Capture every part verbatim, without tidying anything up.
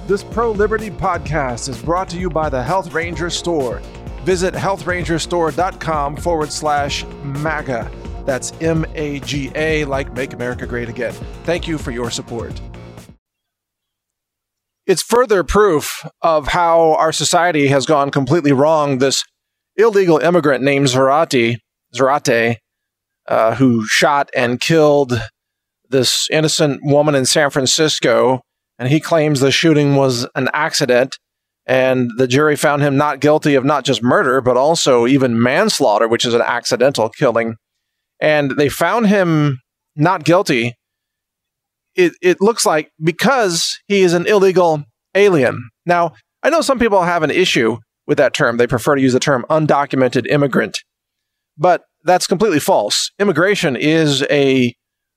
This pro-liberty podcast is brought to you by the Health Ranger Store. Visit health ranger store dot com forward slash MAGA. That's M A G A, like Make America Great Again. Thank you for your support. It's further proof of how our society has gone completely wrong. This illegal immigrant named Zarate, Zarate uh, who shot and killed this innocent woman in San Francisco, and he claims the shooting was an accident, and the jury found him not guilty of not just murder, but also even manslaughter, which is an accidental killing. And they found him not guilty. It, it looks like because he is an illegal alien. Now, I know some people have an issue with that term. They prefer to use the term undocumented immigrant, but that's completely false. Immigration is a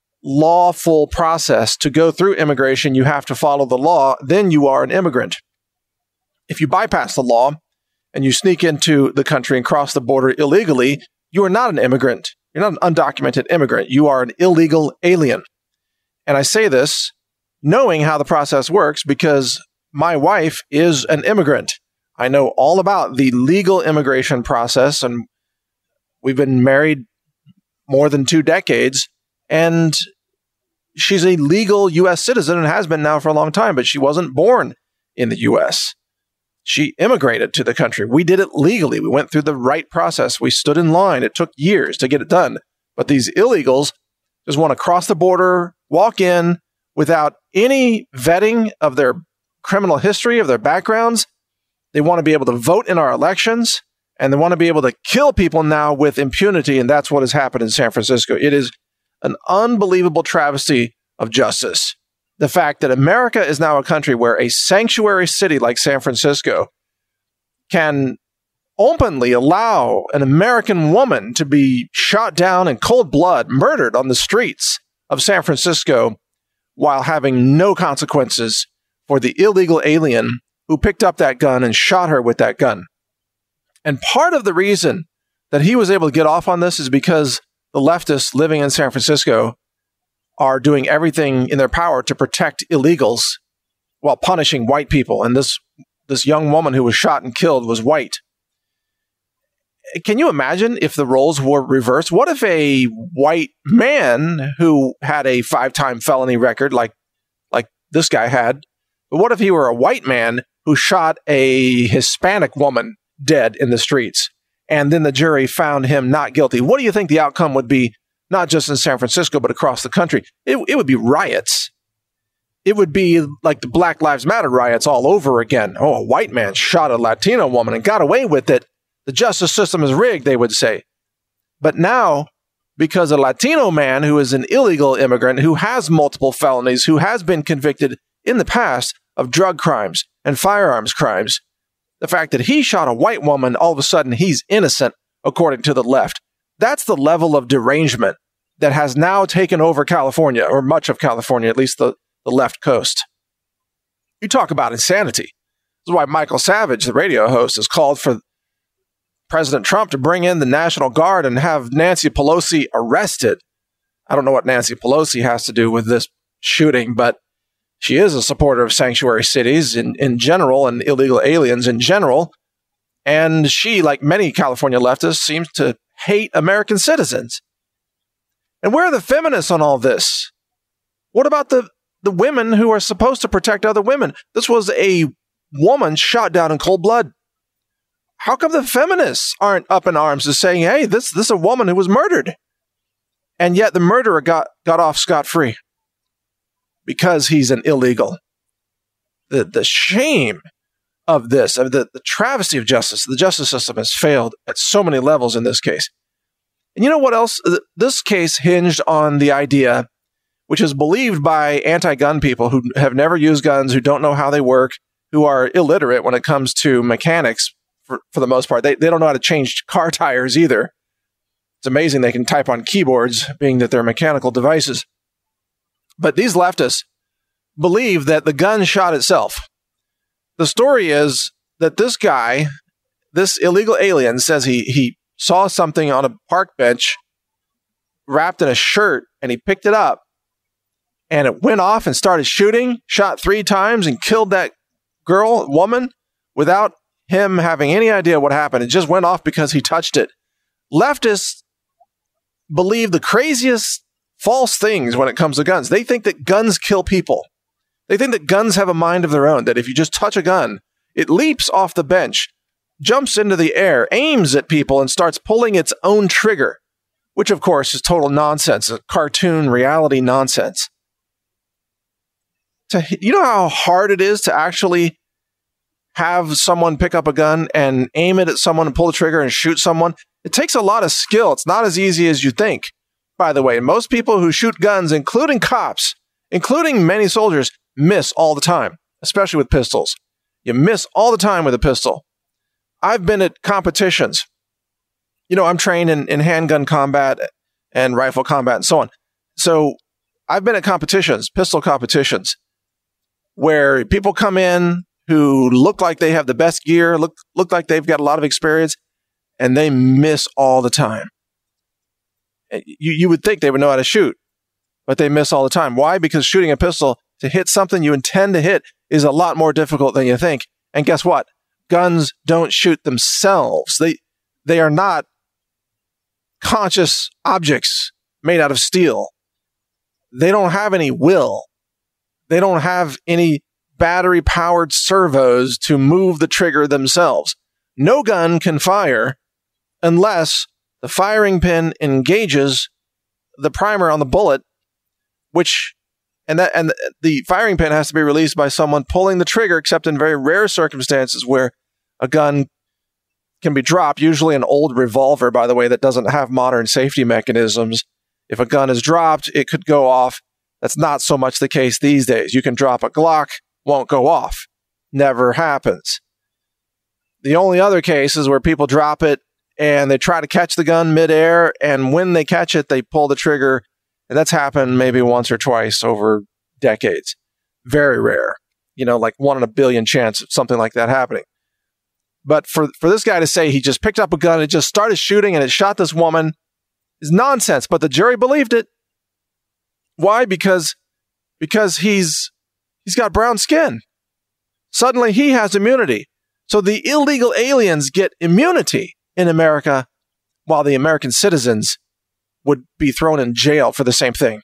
lawful process. To go through immigration, you have to follow the law. Then you are an immigrant. If you bypass the law and you sneak into the country and cross the border illegally, you are not an immigrant. You're not an undocumented immigrant. You are an illegal alien. And I say this knowing how the process works because my wife is an immigrant. I know all about the legal immigration process, and we've been married more than two decades, and she's a legal U S citizen and has been now for a long time, but she wasn't born in the U S. She immigrated to the country. We did it legally. We went through the right process. We stood in line. It took years to get it done. But these illegals just want to cross the border, walk in without any vetting of their criminal history, of their backgrounds. They want to be able to vote in our elections, and they want to be able to kill people now with impunity, and that's what has happened in San Francisco. It is an unbelievable travesty of justice. The fact that America is now a country where a sanctuary city like San Francisco can openly allow an American woman to be shot down in cold blood, murdered on the streets of San Francisco while having no consequences for the illegal alien who picked up that gun and shot her with that gun. And part of the reason that he was able to get off on this is because the leftists living in San Francisco are doing everything in their power to protect illegals while punishing white people. And this, this young woman who was shot and killed was white. Can you imagine if the roles were reversed? What if a white man who had a five-time felony record like, like this guy had, but what if he were a white man who shot a Hispanic woman dead in the streets? And then the jury found him not guilty. What do you think the outcome would be, not just in San Francisco, but across the country? It, it would be riots. It would be like the Black Lives Matter riots all over again. Oh, a white man shot a Latino woman and got away with it. The justice system is rigged, they would say. But now, because a Latino man who is an illegal immigrant, who has multiple felonies, who has been convicted in the past of drug crimes and firearms crimes, the fact that he shot a white woman, all of a sudden he's innocent, according to the left. That's the level of derangement that has now taken over California, or much of California, at least the, the left coast. You talk about insanity. This is why Michael Savage, the radio host, has called for President Trump to bring in the National Guard and have Nancy Pelosi arrested. I don't know what Nancy Pelosi has to do with this shooting, but she is a supporter of sanctuary cities in, in general and illegal aliens in general. And she, like many California leftists, seems to hate American citizens. And where are the feminists on all this? What about the, the women who are supposed to protect other women? This was a woman shot down in cold blood. How come the feminists aren't up in arms and saying, hey, this, this is a woman who was murdered? And yet the murderer got, got off scot-free because he's an illegal. The, the shame of this, of the, the travesty of justice, the justice system has failed at so many levels in this case. And you know what else? This case hinged on the idea, which is believed by anti-gun people who have never used guns, who don't know how they work, who are illiterate when it comes to mechanics for, for the most part. They, they don't know how to change car tires either. It's amazing they can type on keyboards, being that they're mechanical devices. But these leftists believe that the gun shot itself. The story is that this guy, this illegal alien, says he he saw something on a park bench wrapped in a shirt, and he picked it up, and it went off and started shooting, shot three times, and killed that girl, woman, without him having any idea what happened. It just went off because he touched it. Leftists believe the craziest false things when it comes to guns. They think that guns kill people. They think that guns have a mind of their own, that if you just touch a gun, it leaps off the bench, jumps into the air, aims at people, and starts pulling its own trigger, which, of course, is total nonsense, a cartoon reality nonsense. To, you know how hard it is to actually have someone pick up a gun and aim it at someone and pull the trigger and shoot someone? It takes a lot of skill. It's not as easy as you think. By the way, most people who shoot guns, including cops, including many soldiers, miss all the time, especially with pistols. You miss all the time with a pistol. I've been at competitions. You know, I'm trained in, in handgun combat and rifle combat and so on. So I've been at competitions, pistol competitions, where people come in who look like they have the best gear, look look like they've got a lot of experience, and they miss all the time. You, you would think they would know how to shoot, but they miss all the time. Why? Because shooting a pistol to hit something you intend to hit is a lot more difficult than you think. And guess what? Guns don't shoot themselves. They they are not conscious objects made out of steel. They don't have any will. They don't have any battery-powered servos to move the trigger themselves. No gun can fire unless the firing pin engages the primer on the bullet, which and that and the firing pin has to be released by someone pulling the trigger, except in very rare circumstances where a gun can be dropped, usually an old revolver, by the way, that doesn't have modern safety mechanisms. If a gun is dropped, it could go off. That's not so much the case these days. You can drop a Glock, won't go off. Never happens. The only other case is where people drop it and they try to catch the gun midair, and when they catch it, they pull the trigger. And that's happened maybe once or twice over decades. Very rare. You know, like one in a billion chance of something like that happening. But for, for this guy to say he just picked up a gun and just started shooting and it shot this woman is nonsense. But the jury believed it. Why? Because, because he's he's got brown skin. Suddenly he has immunity. So the illegal aliens get immunity in America while the American citizens would be thrown in jail for the same thing.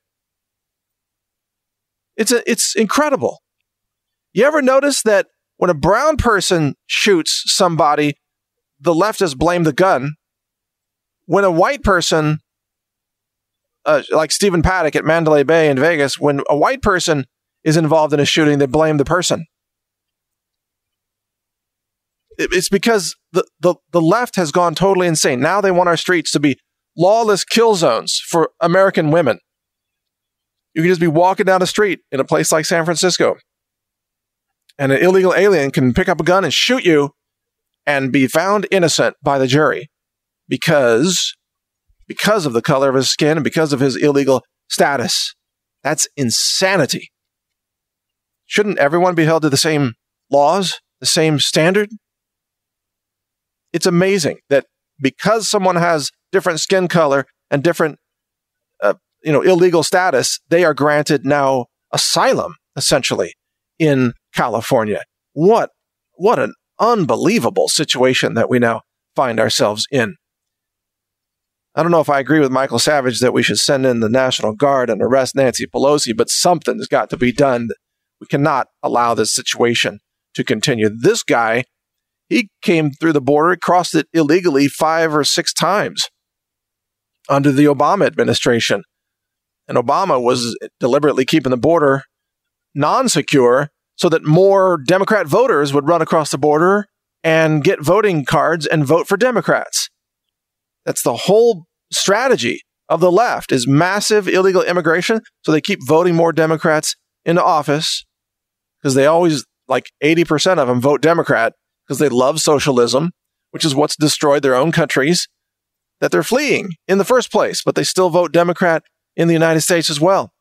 It's a, it's incredible. You ever notice that when a brown person shoots somebody, the leftists blame the gun? When a white person, uh, like Stephen Paddock at Mandalay Bay in Vegas, when a white person is involved in a shooting, they blame the person. It's because the, the, the left has gone totally insane. Now they want our streets to be lawless kill zones for American women. You can just be walking down the street in a place like San Francisco, and an illegal alien can pick up a gun and shoot you and be found innocent by the jury because, because of the color of his skin and because of his illegal status. That's insanity. Shouldn't everyone be held to the same laws, the same standard? It's amazing that because someone has different skin color and different, uh, you know, illegal status, they are granted now asylum, essentially, in California. What, what an unbelievable situation that we now find ourselves in. I don't know if I agree with Michael Savage that we should send in the National Guard and arrest Nancy Pelosi, but something's got to be done. We cannot allow this situation to continue. This guy, he came through the border, crossed it illegally five or six times under the Obama administration. And Obama was deliberately keeping the border non-secure so that more Democrat voters would run across the border and get voting cards and vote for Democrats. That's the whole strategy of the left, is massive illegal immigration, so they keep voting more Democrats into office because they always, like eighty percent of them, vote Democrat because they love socialism, which is what's destroyed their own countries that they're fleeing in the first place, but they still vote Democrat in the United States as well.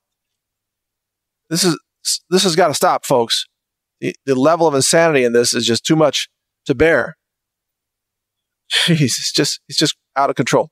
This is this has got to stop, folks. The, the level of insanity in this is just too much to bear. Jeez, it's just it's just out of control.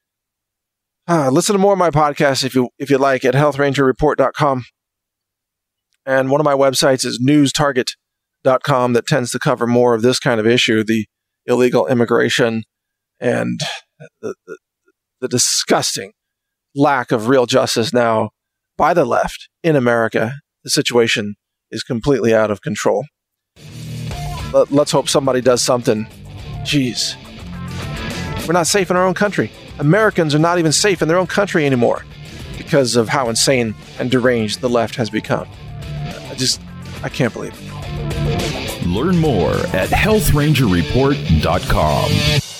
Uh, listen to more of my podcasts if you if you like at health ranger report dot com. And one of my websites is news target dot com that tends to cover more of this kind of issue, the illegal immigration and the, the, the disgusting lack of real justice now by the left in America. The situation is completely out of control. But let's hope somebody does something. Jeez. We're not safe in our own country. Americans are not even safe in their own country anymore because of how insane and deranged the left has become. I just, I can't believe it. Learn more at health ranger report dot com.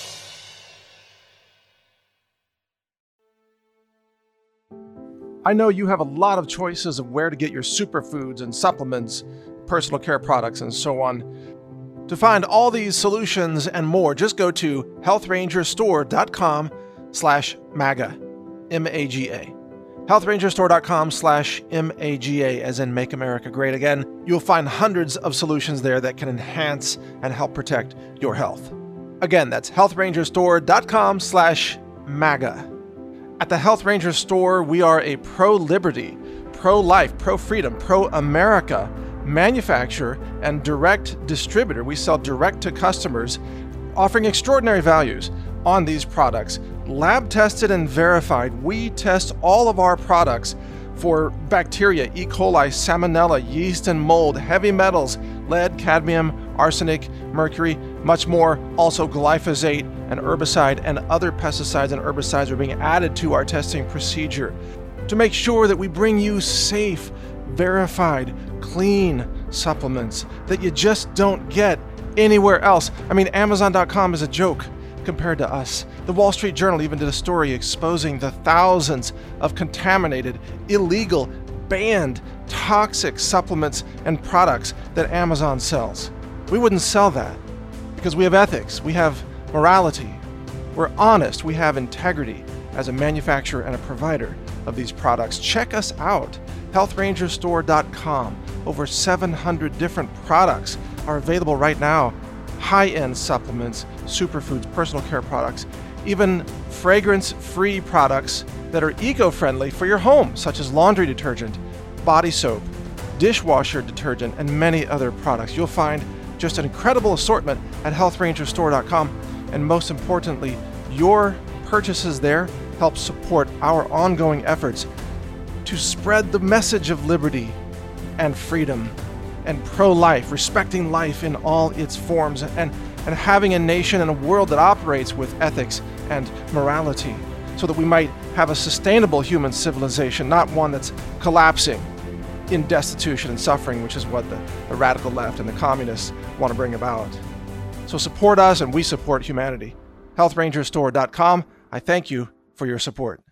I know you have a lot of choices of where to get your superfoods and supplements, personal care products, and so on. To find all these solutions and more, just go to health ranger store dot com slash MAGA, M A G A. health ranger store dot com slash M A G A, as in Make America Great Again. You'll find hundreds of solutions there that can enhance and help protect your health. Again, that's health ranger store dot com slash MAGA. At the Health Ranger Store, we are a pro-liberty, pro-life, pro-freedom, pro-America manufacturer and direct distributor. We sell direct to customers, offering extraordinary values on these products. Lab tested and verified. We test all of our products for bacteria, E. coli, salmonella, yeast and mold, heavy metals, lead, cadmium, arsenic, mercury, much more. Also glyphosate, and herbicide and other pesticides and herbicides are being added to our testing procedure to make sure that we bring you safe, verified, clean supplements that you just don't get anywhere else. I mean, Amazon dot com is a joke compared to us. The Wall Street Journal even did a story exposing the thousands of contaminated, illegal, banned, toxic supplements and products that Amazon sells. We wouldn't sell that because we have ethics, we have morality, we're honest, we have integrity as a manufacturer and a provider of these products. Check us out, health ranger store dot com. Over seven hundred different products are available right now. High-end supplements, superfoods, personal care products, even fragrance-free products that are eco-friendly for your home, such as laundry detergent, body soap, dishwasher detergent, and many other products. You'll find just an incredible assortment at health ranger store dot com. And most importantly, your purchases there help support our ongoing efforts to spread the message of liberty and freedom and pro-life, respecting life in all its forms, and, and having a nation and a world that operates with ethics and morality so that we might have a sustainable human civilization, not one that's collapsing in destitution and suffering, which is what the, the radical left and the communists want to bring about. So support us and we support humanity. health ranger store dot com. I thank you for your support.